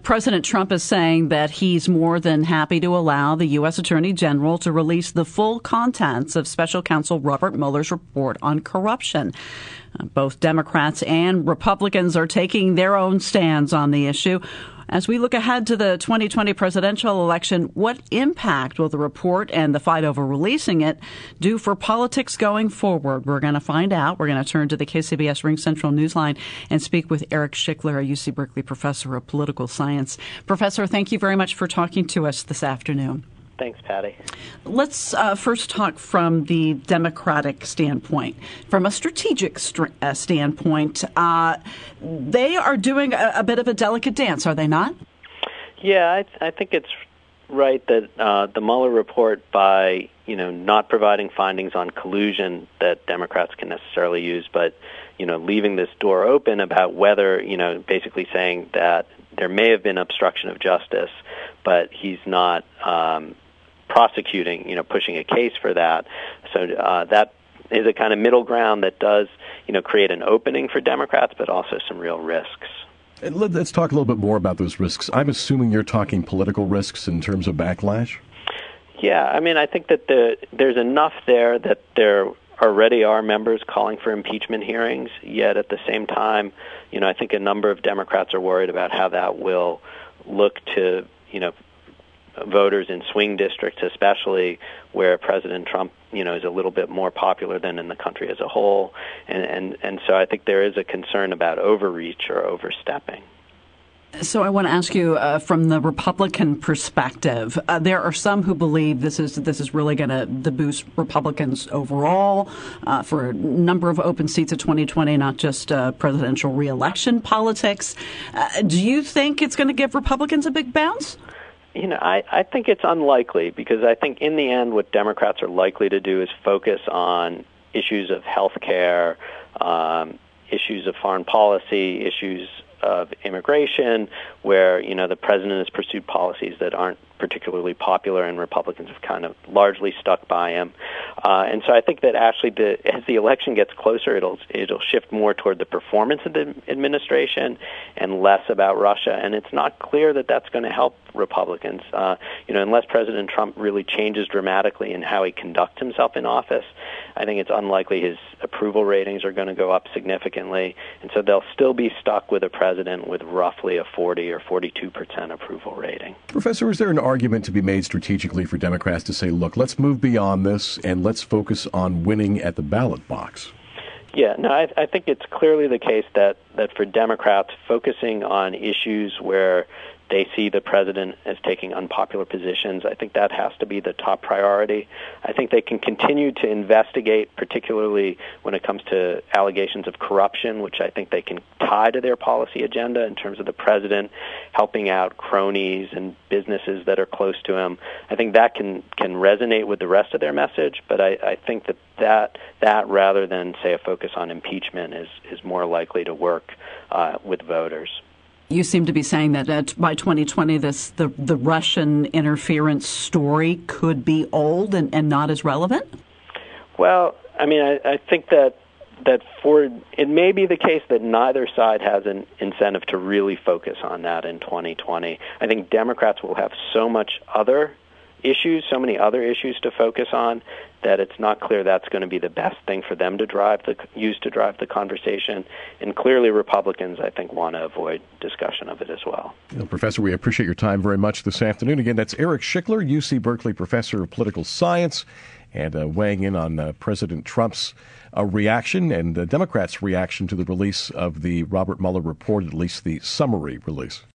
President Trump is saying that he's more than happy to allow the U.S. Attorney General to release the full contents of Special Counsel Robert Mueller's report on corruption. Both Democrats and Republicans are taking their own stands on the issue. As we look ahead to the 2020 presidential election, what impact will the report and the fight over releasing it do for politics going forward? We're going to find out. We're going to turn to the KCBS RingCentral Newsline and speak with Eric Schickler, a UC Berkeley professor of political science. Professor, thank you very much for talking to us this afternoon. Thanks, Patty. Let's first talk from the Democratic standpoint. From a strategic standpoint, they are doing a bit of a delicate dance, are they not? Yeah, I think it's right that the Mueller report, by not providing findings on collusion that Democrats can necessarily use, but leaving this door open about whether basically saying that there may have been obstruction of justice, but he's not prosecuting, pushing a case for that. So that is a kind of middle ground that does, create an opening for Democrats, but also some real risks. And let's talk a little bit more about those risks. I'm assuming you're talking political risks in terms of backlash? Yeah, I think that there's enough there that there already are members calling for impeachment hearings, yet at the same time, I think a number of Democrats are worried about how that will look to, voters in swing districts, especially where President Trump, is a little bit more popular than in the country as a whole. And so I think there is a concern about overreach or overstepping. So I want to ask you, from the Republican perspective, there are some who believe this is really going to boost Republicans overall for a number of open seats in 2020, not just presidential reelection politics. Do you think it's going to give Republicans a big bounce? I think it's unlikely, because I think in the end what Democrats are likely to do is focus on issues of health care, issues of foreign policy, issues of immigration, where, the president has pursued policies that aren't particularly popular, and Republicans have kind of largely stuck by him. And so I think that actually as the election gets closer, it'll shift more toward the performance of the administration and less about Russia. And it's not clear that that's going to help Republicans. Unless President Trump really changes dramatically in how he conducts himself in office, I think it's unlikely his approval ratings are going to go up significantly. And so they'll still be stuck with a president with roughly a 40 or 42% approval rating. Professor, is there an argument to be made strategically for Democrats to say, look, let's move beyond this and let's focus on winning at the ballot box? Yeah, no, I think it's clearly the case that for Democrats, focusing on issues where they see the president as taking unpopular positions, I think that has to be the top priority. I think they can continue to investigate, particularly when it comes to allegations of corruption, which I think they can tie to their policy agenda in terms of the president helping out cronies and businesses that are close to him. I think that can resonate with the rest of their message, but I think that rather than, say, a focus on impeachment is more likely to work with voters. You seem to be saying that by 2020, the Russian interference story could be old and not as relevant? Well, I think that it may be the case that neither side has an incentive to really focus on that in 2020. I think Democrats will have so many other issues to focus on, that it's not clear that's going to be the best thing for them to use to drive the conversation. And clearly Republicans, I think, want to avoid discussion of it as well. Professor, we appreciate your time very much this afternoon. Again, that's Eric Schickler, UC Berkeley professor of political science, and weighing in on President Trump's reaction and the Democrats' reaction to the release of the Robert Mueller report, at least the summary release.